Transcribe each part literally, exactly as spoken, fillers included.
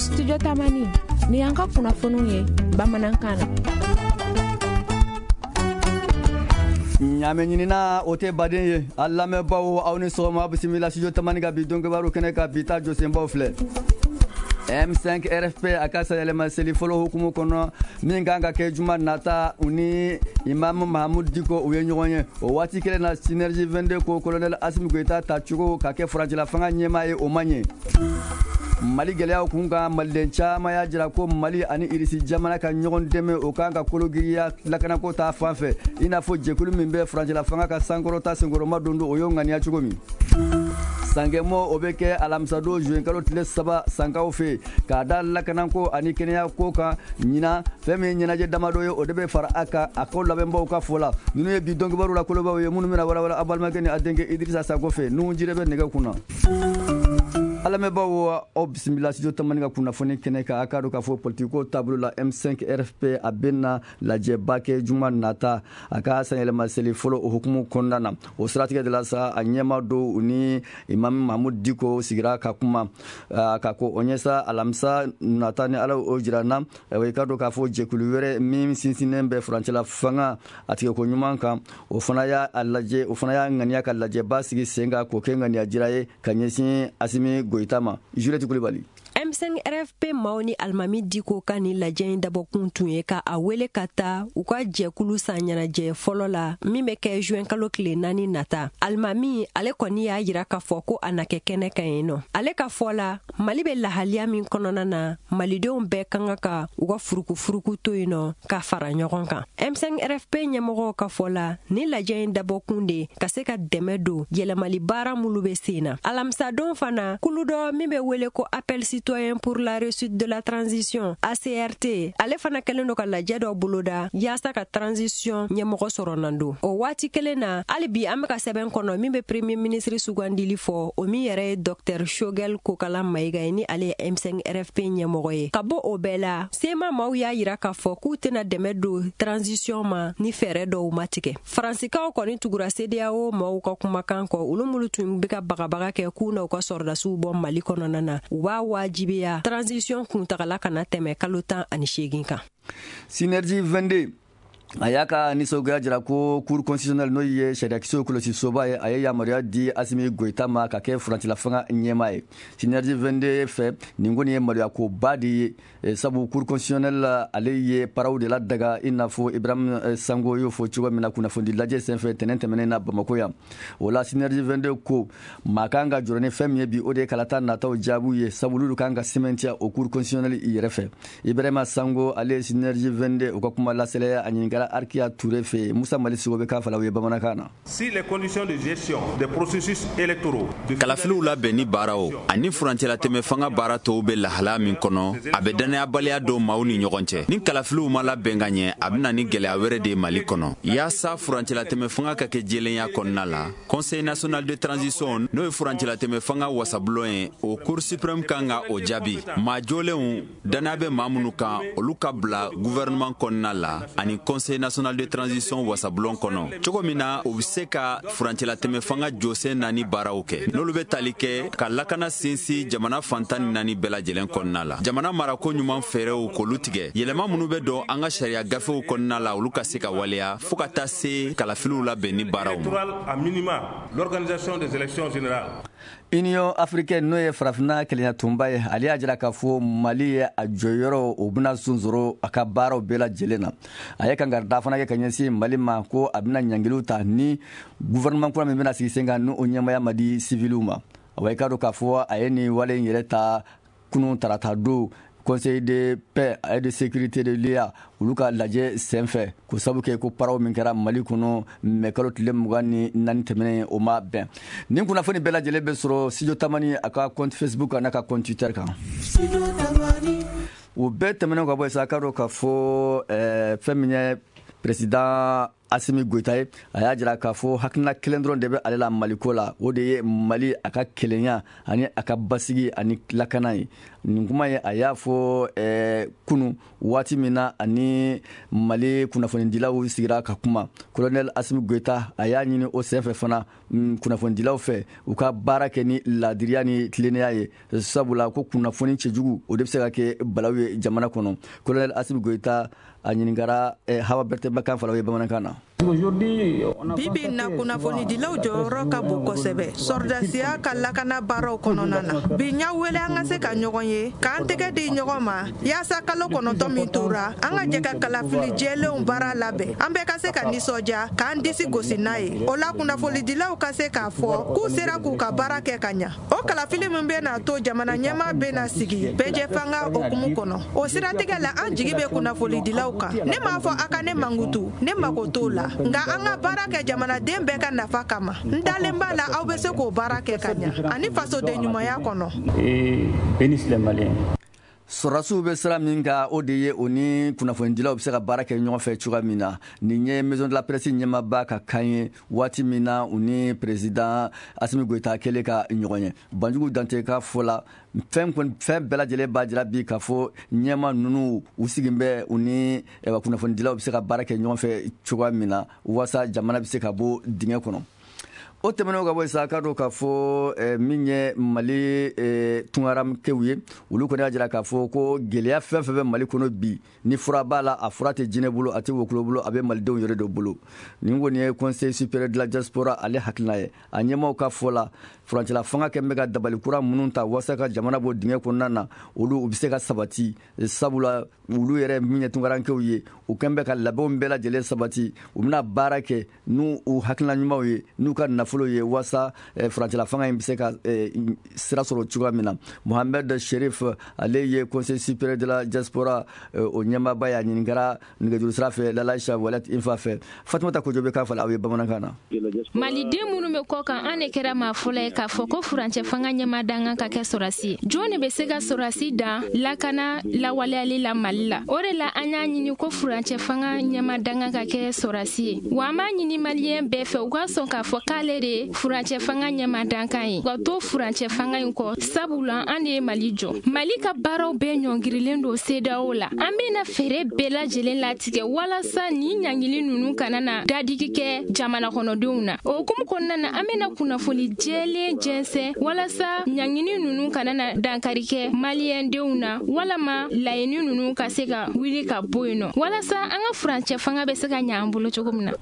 studio tamani ni yanka kunnafoniw ye bamanankan na. Nyame nyinina ote baden ye alla me bawo awni soma bismillah studio tamani ga bi donc baro kene ka bita josen bawo fle M cinq R F P akasa yelema seli folo hukumu kono minganga ke juma nata uni Imam Mahmoud Diko uye nyogonye o wati kele na synergie vingt-deux ko colonel Assimi Goïta ta chugo ka ke Franji la fanga nyema e o manye Mali geleya kunga maldencha maya jira ko Mali ani irisi jamana ka nyogon deme o kanga kologiriya lakana ko ta fanfe ina fo jekulu mimbe Franji la fanga ka sankoro ta sengoro madondo o yongani ya chugomi Sangemo obeke alamsado juenkalo tile saba sankaw fe ka dal lakananko ani kenya ko ka nyina femi nyina je damado yo odebe far aka akola bembo ka fola nunu bi donc baru la koloba yo munu mina wala wala abalma geni adenge Idrissa Sango fe nu jirebe nega kuna alame bawo o bismillah studio tamani ga kuna foni kene ka akado ka fo politiko tableau la M cinq R F P abena la jebake juma nata aka sanyele maseli folo o hukumu kondana o strategie de la sa anyema do uni Imam Mahmoud Diko sigira ka kuma ka ko onyesa alamsa nata ni ala o jirana e kado ka fo jekulu were mim sinsinembe franchela fanga atike ko nyumanka o fana ya alaje o fana ya ngania ka laje basigi senga ko kenga ni ajiraye kanyesi Assimi Goïta Juliette Koulibaly M cinq R F P maoni Almami Diko kani lajɛ dabo kuntun ye ka a wele ka taa u ka jɛkulu san ɲɛnajɛ fɔlɔ la min bɛ kɛ juin kalo tile naani nata. Almami ale kɔni y'a yira k'a fɔ ko a na kɛ kɛnɛ kan yen nɔ. Ale ka fɔ la Mali bɛ lahaliya min kɔnɔna na malidenw bɛɛ kan ka ka u ka furuku-furuku to yen nɔ ka fara ɲɔgɔn kan. M cinq R F P ɲɛmɔgɔw ka fɔ la ni lajɛ dabɔ kun de ka se ka dɛmɛ don yɛlɛmali baara mulu bɛ sen na. Alamisadon fana kulu dɔ min bɛ wele ko appel citoyen pour la réussite de la transition A C R T ale fana kelen do ka lajɛ dɔ boloda yaasa ka transition ɲɛmɔgɔ sɔrɔ nan do. O waati kelen na hali bi an bɛ ka sɛbɛn kɔnɔ min bɛ premier ministre sugandili fɔ o min yɛrɛ ye docteur Shogel Kokala Mayiga ye ni ale ye M cinq R F P ɲɛmɔgɔ ye. Ka bɔ o bɛɛ la sema maaw y'a yira k'a fɔ k'u tɛna dɛmɛ don transition ma ni fɛɛrɛ dɔw ma tigɛ. Faransikaw kɔni tugura C D A O maaw ka kumakan kɔ olu mulu tun bɛ ka bagabaga kɛ k'u na u ka sɔrɔdasiw bɔ Mali kɔnɔna na u b'a wajibiya transition kuntagala kana tɛmɛ kalo tan ani seegin kan. Synergie vingt-deux ayaka nisoga jira ko cour constitutionnelle no ye sharia kiso kolosi soba ye aye yamaria di Assimi Goïta ma ka ke Franci la fanga nyema ye. Synergie vingt-deux fe ningoni ye maria ko badi sabu cour constitutionnelle ale ye paraw de la daga inafo Ibrahim Sango yo fo chuba mina kuna fondi laje senfe tenente menena Bamako ya. Wala Synergie vingt-deux ko makanga jorone fem ye bi ode kalata na taw jabu ye sabu lulu kanga cimentia au cour constitutionnelle i refe. Ibrahim Sango ale Synergie vingt-deux ko kuma la sele anyinga Arkia Touré fait Moussa Malissi Wobeka Falawe Bamanakana. Si les conditions de gestion des processus électoraux Kalafilu la beni barao ani frontière teme fanga barato be lahala min kono abedane abalia do mauni nyogonche ni kalafilu mala benganye abna ni gele awere de Mali kono ya sa frontière teme fanga ka ke jelenya konnala Conseil national de transition no frontière teme fanga wasabloen au Cour suprême kanga o jabi ma joleun danabe mamunuka oluka bla gouvernement konnala ani Conseil national de transition wasablon kono chogomina obiseka frontière teme fanga jose nani barawke nolu be talike ka lakana sinsi jamana fantani nani bela jelen konnala jamana marako nyuman fere o kolutige yelema munu be do anga sharia gafe o konnala uluka seka walia fukata se kalafilu la beni baraw à minima l'organisation des élections générales. Union africaine no ye farafina kelenya tumba ye ali ajira ka fo Mali ye a joyoro obuna sunzoro aka baro bela jelena aye kan garda fana ke kanyesi Mali ma ko abina nyangilu ta ni gouvernement ko mena sisenga no onyama ya madi civiluma awe ka do ka fo aye ni wale nyereta kunu tarata do Conseil de paix et de sécurité de l'I A uluka laje senfe ko sabuke ko paraw min kera Mali kuno me kalo tile mugani nan temene o ma ben nin kuna foni bela jele be soro studio tamani aka compte Facebook anaka compte Twitter kan studio tamani o be temene ko boy sakaro ka fo eh feminye président Assimi Goïta ye a y'a jira k'a fɔ hakilina kelen dɔrɔn de bɛ ale la Maliko la, o de ye Mali a ka kelenya ani a ka basigi ani lakana ye. Nin kuma ye a y'a fɔ eh, kunu waati min na ani Mali kunnafonidilaw sigira ka kuma. Colonel Assimi Goïta a y'a ɲini o senfɛ fana mm, kunnafonidilaw fɛ u ka baara kɛ ni ladiriya ni tilennenya ye, sabula ko kunnafoni cɛjugu o de bɛ se ka kɛ balawu ye jamana kɔnɔ. Colonel Assimi Goïta a ɲininkara eh, Hawa Berete Bakan falaw ye bamanankan na. Bibi na kunnafoni dilaw jɔyɔrɔ ka bon kosɛbɛ sɔrdasiya ka lakana baaraw kɔnɔna na. Bi ɲa wele an ka se ka ɲɔgɔn ye k'an tɛgɛ di ɲɔgɔn ma yaasa kalo kɔnɔntɔn min tora an ka jɛ ka kalafili jɛlenw baara labɛn an bɛɛ ka se ka nisɔndiya k'an disi gosi n'a ye. O la kunnafoni dilaw ka se k'a fɔ k'u sera k'u ka baara kɛ ka ɲa. O kalafili min bɛ na to jamana ɲɛmaa bɛ na sigi bɛɛ fanga okumu kɔnɔ. O siratigɛ la an jigi bɛ kunnafoni dilaw kan. Ne m'a fɔ a ka ne mankutu ne mako t'o la. Nga an ka baara kɛ jamanaden bɛɛ ka nafa kama. N dalen b'a la aw bɛ se k'o baara kɛ ka ɲa ani fasoden ɲumanya kɔnɔ. Sɔrɔdasiw bɛ sira min kan o de ye o ni kunnafonidilaw bɛ se ka baara kɛ ɲɔgɔn fɛ cogoya min na. Nin ye maison de la presse ɲɛmaaba ka kan ye waati min na u ni président Assimi Goïta kɛlen ka ɲɔgɔn ye. Banjugu Dante ka fɔ la fɛn fɛn bɛɛ lajɛlen b'a jira bi k'a fɔ ɲɛma ninnu u sigin bɛ u ni kunnafonidilaw bɛ se ka baara kɛ ɲɔgɔn fɛ cogoya min na waasa jamana bɛ se ka bɔ dingɛ kɔnɔ. O tɛmɛnɛn ka bɔ sa ka don k'a fɔ min ye Mali tungaramkɛw ye olu kɔni y'a jira k'a fɔ ko gɛlɛya fɛn fɛn bɛ Mali kɔnɔ bi ni fura b'a la a fura tɛ jinɛ bolo a tɛ wokolo bolo a bɛ malidenw yɛrɛ de bolo. Nin kɔni ye conseil supérieur de la diaspora ale hakilina ye a ɲɛmaw ka fɔ la furancɛla fanga kɛ bɛ ka dabali kura minnu ta waasa ka jamana bɔ dingɛ kɔnɔna na olu u bɛ se ka sabati sabula olu yɛrɛ min ye tungaramkɛw ye u kɛn bɛ ka labɛnw bɛɛ lajɛlen sabati u bɛna baara kɛ n'u u hakilina ɲumanw ye n'u ka nafolo ye waasa furancɛla fanga in bɛ se ka sira sɔrɔ cogoya min na. Mohamed Sherif ale ye conseil supérieur de la diaspora o ɲɛmaaba y'a ɲininkara nɛgɛjuru sira fɛ Lalaisha Walet Infa fɛ. Fatumata Kojo bɛ k'a fɔ aw ye bamanankan na. Maliden minnu bɛ kɔ kan an de kɛra maa fɔlɔ ye k'a fɔ ko furancɛ fanga ɲɛmaada ka kɛ sɔrɔdasi ye. Jɔn de bɛ se ka sɔrɔdasi dan lakana lawaleyali la Mali la. O de la an y'a ɲini ko furancɛ fanga ɲɛmaada ka kɛ sɔrɔdasi ye. Wa an b'a ɲini maliyɛn bɛɛ fɛ u ka sɔn k'a fɔ k'ale de furancɛ fanga ɲɛmaada ye. Ka to furancɛ fanga in kɔ sabula an de ye Mali jɔ. Mali ka baaraw bɛɛ ɲɔngirilen don C D A O la. An bɛna fɛɛrɛ bɛɛ lajɛlen latigɛ walasa ni ɲangili ninnu kana na dadigi kɛ jamana kɔnɔdenw na. O hukumu kɔnɔna na an bɛna kunnafoni jɛlen jɛnsɛn walasa ɲangili ninnu kana na dankari kɛ maliyɛndenw na walama laɲini ninnu ka se ka wuli ka bɔ yen nɔ walasa an ka furancɛ fanga bɛ se ka ɲɛ an bolo cogo min na.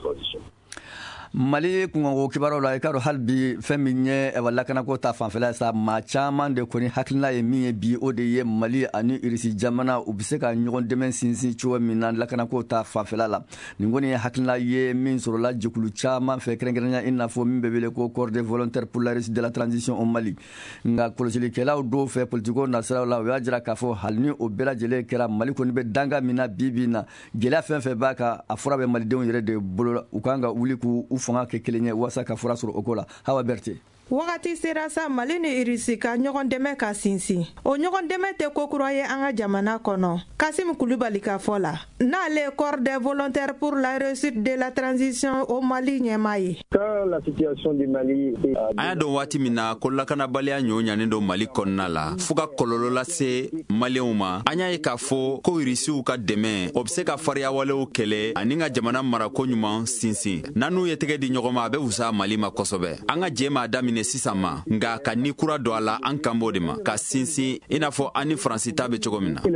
Mali kungo kibaru la ikaro hal bi fɛn min ye lakanako ta fanfɛla sa maa caman de kɔni hakilina ye min ye bi o de ye Mali ani Irisi jamana u bɛ se ka ɲɔgɔn dɛmɛ sinsin cogo min na lakanako ta fanfɛla la. Nin kɔni ye hakilina ye min sɔrɔla jɛkulu caman fɛ kɛrɛnkɛrɛnnenya i n'a fɔ min bɛ wele ko corps des volontaires pour la réussite de la transition au Mali. Nka kɔlɔsilikɛlaw dɔw fɛ politikow nasiraw la u y'a jira k'a fɔ hali ni o bɛɛ lajɛlen kɛra Mali kɔni bɛ danga min na bi bi in na gɛlɛya fɛn fɛn b'a kan a fura bɛ malidenw yɛrɛ de bolo u kan ka wuli k'u fanga kɛ kelen ye wasa ka fura sɔrɔ o ko la. Hawa Berete. Wagati sera sa Mali ni Irisi ka ɲɔgɔn dɛmɛ ka sinsin. O ɲɔgɔn dɛmɛ tɛ ko kura ye an ka jamana kɔnɔ. Kasim Kulibali ka fɔ la. N'ale corps des volontaires pour la réussite de la transition au Mali ɲɛmaa ye. La situation du Mali. An y'a dɔn waati min na ko lakanabaliya ɲɔ ɲanen don Mali kɔnɔna la fo ka kɔlɔlɔ lase maliyɛnw ma. An y'a ye k'a fɔ ko Irisiw ka dɛmɛ o bɛ se ka fariya walew kɛlɛ ani ka jamana marako ɲuman sinsin. N'an ye tɛgɛ di ɲɔgɔn ma a bɛ wusa Mali ma kosɛbɛ. An ka jɛ m'a daminɛ sisan ma nka ka ni kura don a la an kan b'o de ma ka sinsin i n'a fɔ an ni Faransi ta bɛ cogo min na.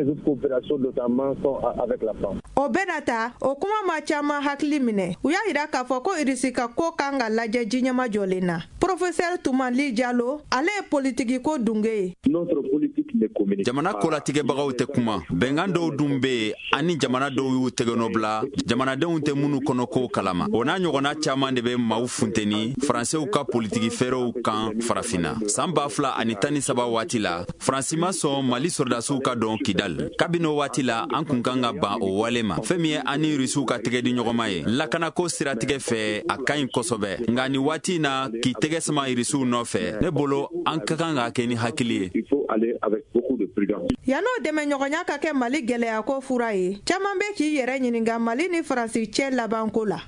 O bɛɛ na ta o kuma ma caman hakili minɛ u y'a jira k'a fɔ ko Irisi ka ko kan ka lajɛ diɲɛma jɔlen na. Professeur Tumani Jalo ale ye politiki ko dunge ye. Jamana kolatigɛbagaw tɛ kuma bɛnkan dɔw dun bɛ yen ani jamana dɔw y'u tɛgɛnɔ bila jamanadenw tɛ minnu kɔnɔ ko kalama o n'a ɲɔgɔnna caman de bɛ maaw funteni Faransɛw ka politiki fɛɛrɛw kan farafinna. San ba fila ani tan ni saba waati la Faransi ma sɔn Mali sɔrɔdasiw ka dɔn Kidal kabini o waati la an kun kan ka ban o wale ma fɛn min ye an ni Irisiw ka tɛgɛ di ɲɔgɔn ma ye lakanako siratigɛ fɛ a ka ɲi kosɛbɛ nka ni waati in na k'i tɛgɛ sama Irisiw nɔfɛ ne bolo an ka kan ka kɛ ni hakili ye. Yano dɛmɛ ɲɔgɔnya ka kɛ Mali gɛlɛya ko fura ye. Caman bɛ k'i yɛrɛ ɲininka Mali ni Faransi cɛ labanko la.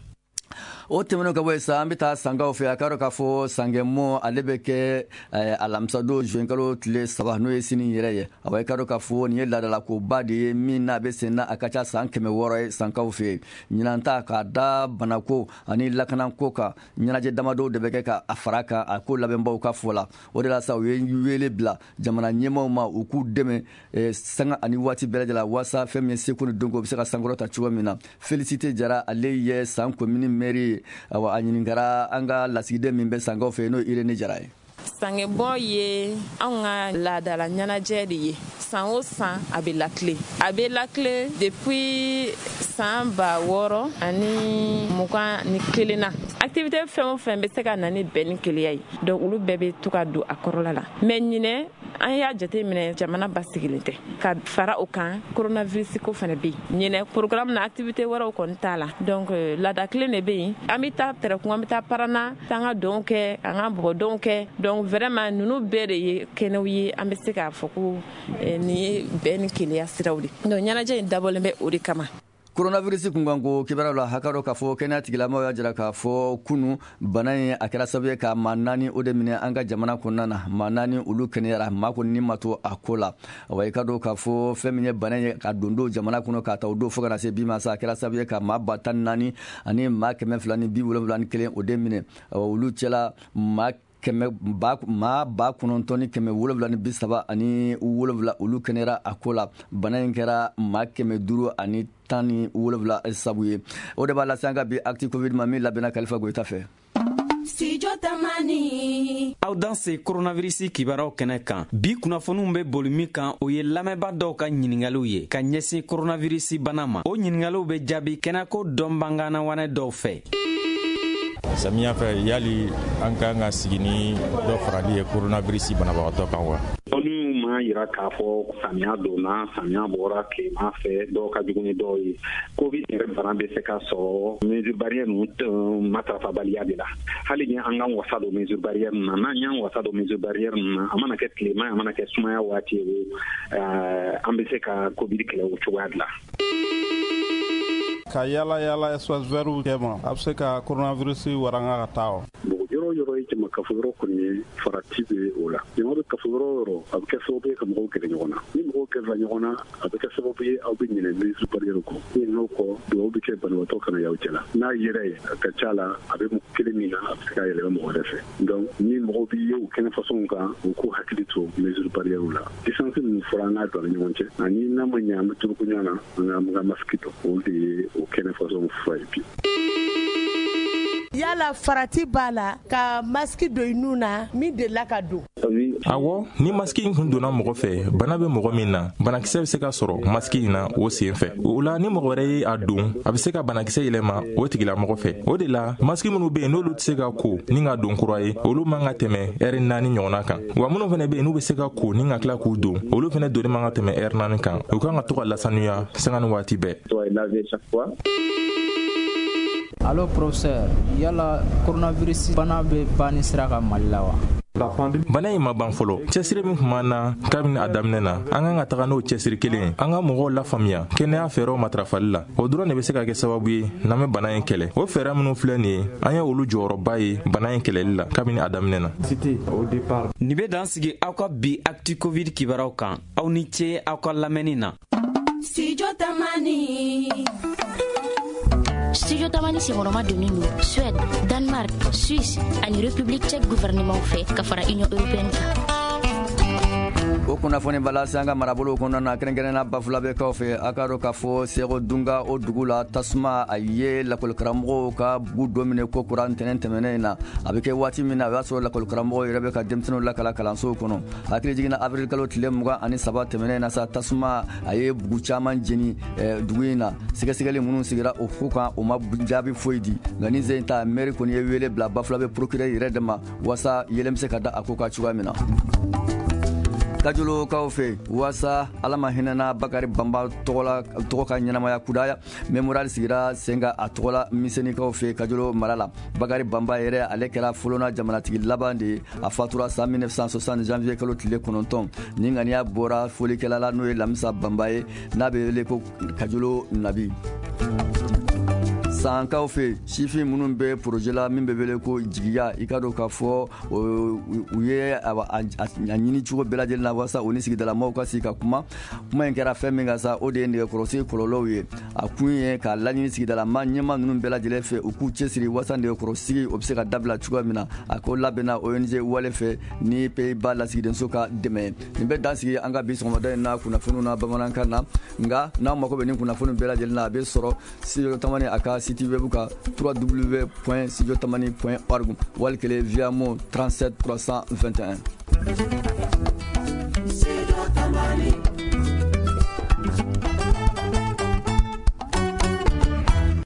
O tɛmɛnen ka bɔ yen sa an bɛ taa sangaw fɛ a ka dɔn k'a fɔ sangɛmɔ ale bɛ kɛ alamisadon juin kalo tile saba n'o ye sini yɛrɛ ye awɔ i ka dɔn k'a fɔ nin ye laadalakoba de ye min n'a bɛ sen na a ka ca san kɛmɛ wɔɔrɔ ye sankaw fɛ ɲinan ta k'a da banako ani lakanako kan ɲɛnajɛ damadɔw de bɛ kɛ k'a fara kan a ko labɛnbaw ka fɔ la o de la sa u ye wele bila jamana ɲɛmaw ma u k'u dɛmɛ sanga ani waati bɛɛ lajɛlen la walasa fɛn min ye seko ni dɔnko bɛ se ka sankɔrɔ ta cogo min na Félicité Jara ale ye san komini mairie awa a ɲininkara an ka lasigiden min bɛ sangaw fɛ n'o Irene Jara ye. Sangebɔ ye anw ka laadala ɲɛnajɛ de ye san o san a bɛ lakile a bɛ lakile depuis san ba wɔɔrɔ ani mugan ni kelen na activité fɛn o fɛn bɛ se ka na ni bɛn ni keleya ye donc olu bɛɛ bɛ to ka don a kɔrɔla la mais ɲinɛ an y'a jate minɛ jamana basigilen tɛ ka fara o kan coronavirus ko fana bɛ yen ɲinɛ programme na activité wɛrɛw kɔni t'a la donc laada kelen de bɛ yen an bɛ taa tɛrɛkun an bɛ taa parana t'an ka dɔnw kɛ an ka bɔgɔdɔnw kɛ donc vraiment ninnu bɛɛ de ye kɛnɛw ye an bɛ se k'a fɔ ko nin ye bɛn ni keleya siraw de donc ɲɛnajɛ in dabɔlen bɛ o de kama. Coronavirus kunkanko kibaruya la hakaro k'a fɔ kɛnɛya tigilamɔgɔw y'a jira k'a fɔ kunu bana in a kɛra sababu ye ka maa naani o de minɛ an ka jamana kɔnɔna na maa naani olu kɛnɛyara maa kɔni ni ma to a ko la wa i ka dɔn k'a fɔ fɛn min ye bana ye ka don don jamana kɔnɔ k'a ta o don fo ka na se bi ma sa a kɛra sababu ye ka maa ba tan naani ani maa kɛmɛ fila ni bi wolonwula ni kelen o de minɛ olu cɛla maa kɛmɛ ba maa ba kɔnɔntɔn ni kɛmɛ wolonwula ni bi saba ani wolonwula olu kɛnɛyara a ko la bana in kɛra maa kɛmɛ duuru ani tan ni wolonwula sabu ye o de b'a lase an ka bi acti covid ma min labɛnna Kalifa Goyita fɛ. Studio Tamani. Aw dan se coronavirus kibaruyaw kɛnɛ kan bi kunnafoniw bɛ boli min kan o ye lamɛnba dɔw ka ɲiningaliw ye ka ɲɛsin coronavirus bana ma o ɲiningaliw bɛ jaabi kɛnɛko dɔnbagana wɛrɛ dɔw fɛ. Samiya fɛ yali an kan ka sigi ni dɔ farali ye coronavirus banabagatɔ kan wa? Olu ma yira k'a fɔ samiya donna samiya bɔra tilema fɛ dɔw ka jugu ni dɔw ye covid yɛrɛ bana bɛ se ka sɔrɔ mesure barrière ninnu matarafabaliya de la hali ni an k'an wasa don mesure barrière ninnu na n'an y'an wasa don mesure barrière ninnu na a mana kɛ tilema a mana kɛ sumaya waati ye an bɛ se ka covid kɛlɛ o cogoya de la. Ka yala yala espace vert kɛ ma a bɛ se ka coronavirus waranga ka taa o. Yɔrɔ yɔrɔ ye jama kafo yɔrɔ kɔni ye farati bɛ o la jama bɛ kafo yɔrɔ yɔrɔ a bɛ kɛ sababu ye ka mɔgɔw gɛrɛ ɲɔgɔn na ni mɔgɔw gɛrɛla ɲɔgɔn na a bɛ kɛ sababu ye aw bɛ ɲinɛ mesure barrière kɔ ni n'aw kɔ dugawu bɛ kɛ banabaatɔ kana y'aw cɛla n'a yɛrɛ ye a ka ca la a bɛ kelen min na a bɛ se ka yɛlɛma mɔgɔ wɛrɛ fɛ donc ni mɔgɔw bɛ ye o kɛnɛ façon kan u k'u hakili to mesure barrière la distance ninnu fɔra an k'a don a ni ɲɔgɔn cɛ ani n'a ma ɲɛ an bɛ turuku ɲɔgɔn na an ka masque dɔn o de ye o kɛnɛ façon fura ye bi. Yala farati b'a la ka masque don i nun na min delila ka don. Awɔ ni masque in kun donna mɔgɔ fɛ bana bɛ mɔgɔ min na banakisɛ bɛ se ka sɔrɔ masque in na o sen fɛ o la ni mɔgɔ wɛrɛ ye a don a bɛ se ka banakisɛ yɛlɛma o tigilamɔgɔ fɛ o de la masque minnu bɛ yen n'olu tɛ se ka ko ni ka don kura ye olu man ka tɛmɛ ɛri naani ɲɔgɔnna kan wa minnu fana bɛ yen n'u bɛ se ka ko ni ka tila k'u don olu fana donni man ka tɛmɛ ɛri naani kan u kan ka to ka lasanuya sanga ni waati bɛɛ. Allo professeur yala coronavirus bana bɛ ban sira ka Mali la wa? Bana in ma ban fɔlɔ cɛsiri min tun b'an na kabini a daminɛ na an kan ka taga n'o cɛsiri kelen ye an ka mɔgɔw lafaamuya kɛnɛya fɛɛrɛw matarafali la o dɔrɔn de bɛ se ka kɛ sababu ye n'an bɛ bana in kɛlɛ o fɛɛrɛ minnu filɛ nin ye an ye olu jɔyɔrɔba ye bana in kɛlɛli la kabini a daminɛ na. Nin bɛ dan sigi aw ka bi actu covid kibaruyaw kan aw ni ce aw ka lamɛnni na. Studio Tamani. Studio Tamani sigurama donnen don Suède, Danemark, Suisse ani République tchèque gouvernement fɛ ka fara Union européenne kan. O kunnafoni bala se an ka marabolo kɔnɔna na kɛrɛnkɛrɛnna bafula bɛ kaw fɛ a ka dɔn k'a fɔ Sego Dunga o dugu la tasuma a ye lakɔlikaramɔgɔw ka bugu dɔ minɛ ko kuran ntɛnɛn tɛmɛnen in na a bɛ kɛ waati min na o y'a sɔrɔ lakɔlikaramɔgɔw yɛrɛ bɛ ka denmisɛnninw lakala kalansow kɔnɔ hakili jiginna avril kalo tile mugan ani saba tɛmɛnen in na sa tasuma a ye bugu caman jeni dugu in na sɛgɛsɛgɛli minnu sigira o ko kan o ma jaabi foyi di nka ni sen ta mɛri kɔni ye wele bila bafula bɛ procureur yɛrɛ de ma walasa yɛlɛ bɛ se ka da a ko ka cogoya min na. kajolo kaw fe wasa alama hinana bakari bamba togola togo ka ɲɛnamaya kudaya memorial sigira senga a togola miseni kaw fe kajolo marala bakari bamba yɛrɛ ale kɛra folona jamanatigi laban de a fatura san mille neuf cent soixante janvier kalo tile kɔnɔntɔn ni ŋaniya bɔra folikɛla la n'o ye lamisa bamba ye n'a bɛ wele ko kajolo nabi sankaw fe sifin minnu bɛ projet la min bɛ wele ko jigiya i ka dɔn k'a fɔ u ye a ɲini cogo bɛɛ lajɛlen na walasa o ni sigidalamaw ka sigi ka kuma kuma in kɛra fɛn min ka sa o de ye nɛgɛkɔrɔsigi kɔlɔlɔw ye a kun ye k'a laɲini sigidalama ɲɛma ninnu bɛɛ lajɛlen fɛ u k'u cɛsiri walasa nɛgɛkɔrɔsigi o bɛ se ka dabila cogoya min na a ko labɛnna O N G wale fɛ ni Pays-Bas lasigidenso ka dɛmɛ nin bɛ dan sigi an ka bi sɔgɔmada in na kunnafoniw na bamanankan na nka n'aw mago bɛ nin kunnafoni bɛɛ lajɛlen na a bɛ sɔrɔ studio tamani a ka site web ka w w w point studio tamani point org wali kele via mo trente-sept trois cent vingt et un.